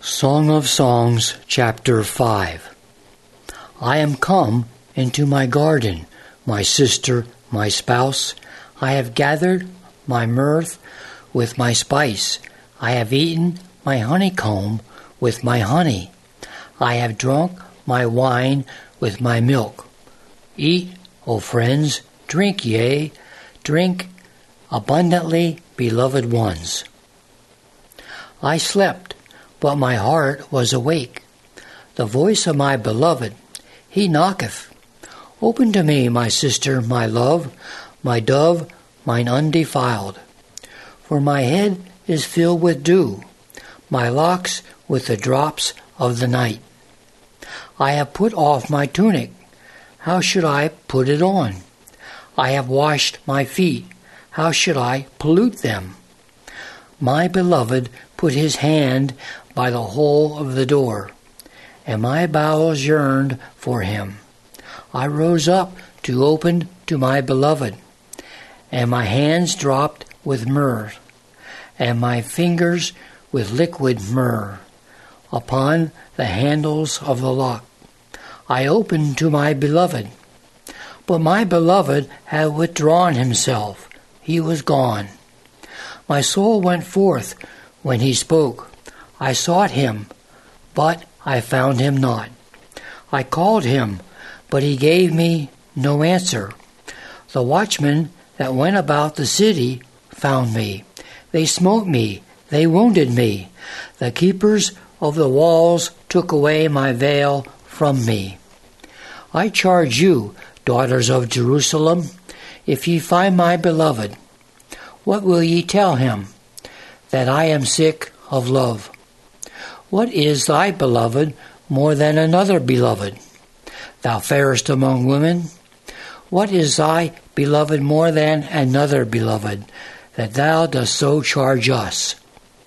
Song of Songs, Chapter 5. I am come into my garden, my sister, my spouse. I have gathered my mirth with my spice. I have eaten my honeycomb with my honey. I have drunk my wine with my milk. Eat, O friends, drink, yea, drink abundantly, beloved ones. I slept, but my heart was awake. The voice of my beloved, he knocketh. Open to me, my sister, my love, my dove, mine undefiled. For my head is filled with dew, my locks with the drops of the night. I have put off my tunic. How should I put it on? I have washed my feet. How should I pollute them? My beloved put his hand by the hole of the door, and my bowels yearned for him. I rose up to open to my beloved, and my hands dropped with myrrh, and my fingers with liquid myrrh upon the handles of the lock. I opened to my beloved, but my beloved had withdrawn himself. He was gone. My soul went forth when he spoke. I sought him, but I found him not. I called him, but he gave me no answer. The watchmen that went about the city found me. They smote me, they wounded me. The keepers of the walls took away my veil from me. I charge you, daughters of Jerusalem, if ye find my beloved, what will ye tell him? That I am sick of love. What is thy beloved more than another beloved? Thou fairest among women. What is thy beloved more than another beloved, that thou dost so charge us?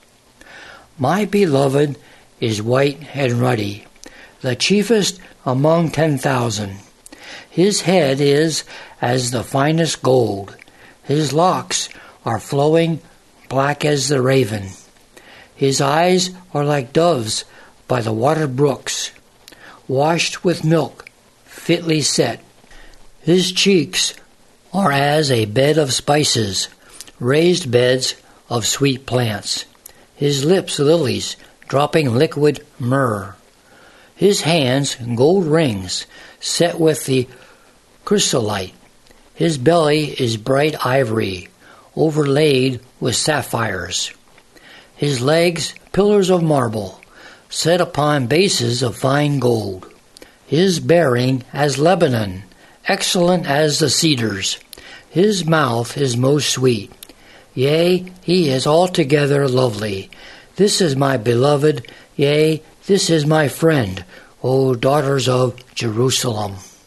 My beloved is white and ruddy, the chiefest among 10,000. His head is as the finest gold. His locks are flowing black as the raven. His eyes are like doves by the water brooks, washed with milk, fitly set. His cheeks are as a bed of spices, raised beds of sweet plants. His lips lilies, dropping liquid myrrh. His hands gold rings, set with the chrysolite. His belly is bright ivory, overlaid with sapphires. His legs pillars of marble, set upon bases of fine gold. His bearing as Lebanon, excellent as the cedars. His mouth is most sweet. Yea, he is altogether lovely. This is my beloved, yea, this is my friend, O daughters of Jerusalem.